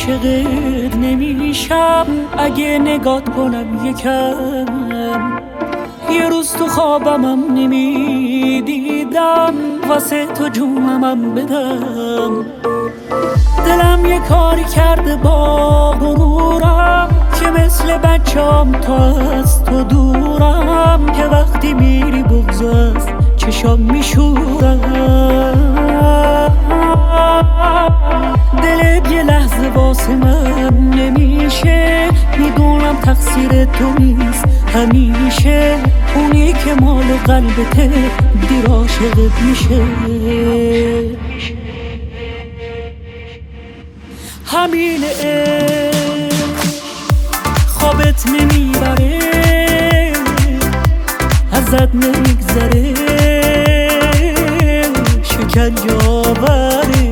عاشقت نمیشم اگه نگات کنم یکم. یه روز تو خوابمم نمیدیدم واسه تو جونمم بدم. دلم یه کاری کرده با غرورم که مثل بچه‌ام تو از تو دورم، که وقتی میری بغض از چشام میشورم. دلت یه لحظه واسه من نمیشه، میدونم تقصیر تو نیست همیشه. اونی که مال قلبته دیر عاشقت میشه. همین خوابت نمیبره، ازت نمیگذره، شکنجه آوره.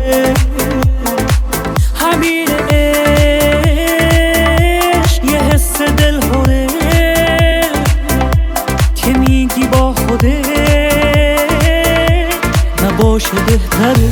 همین عشق یه حس دلهوره که میگی با خوده نباشه بهتره.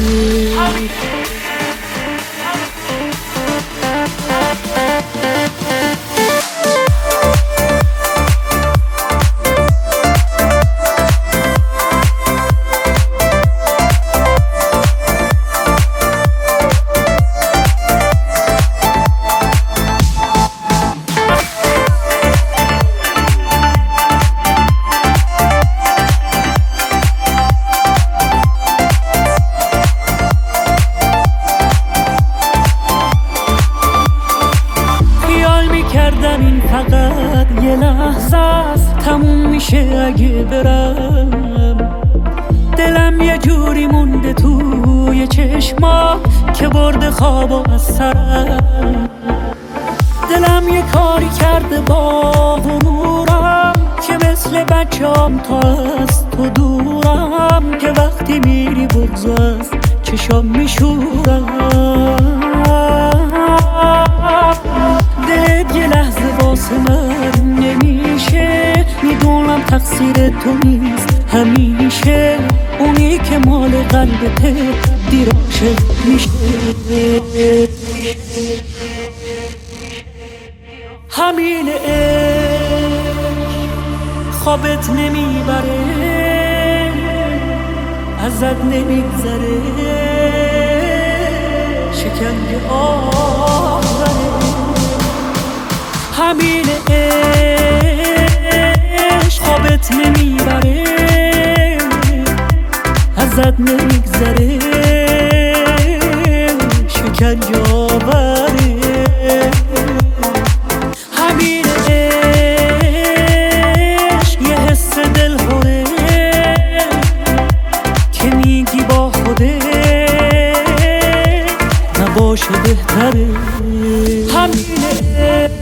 کردم این فقط یه لحظه است، تموم میشه اگه برم. دلم یه جوری مونده توی چشما که برده خوابو از سرم. دلم یه کاری کرده با غرورم که مثل بچه‌ام تو از تو دورم، که وقتی میری بغض از چشام میشورم. دلت یه لحظه واسه من نمیشه، میدونم تقصیر تو نیست همیشه. اونی که مال قلبته دیر عاشق میشه. همین خوابت نمیبره، ازت نمیگذره، شکنجه آوره. همین عشق خوابت نمیبره، ازت نمیگذره، شکنجه آوره. همین عشق یه حس دلهوره که میگی با خوده نباشه بهتره. همین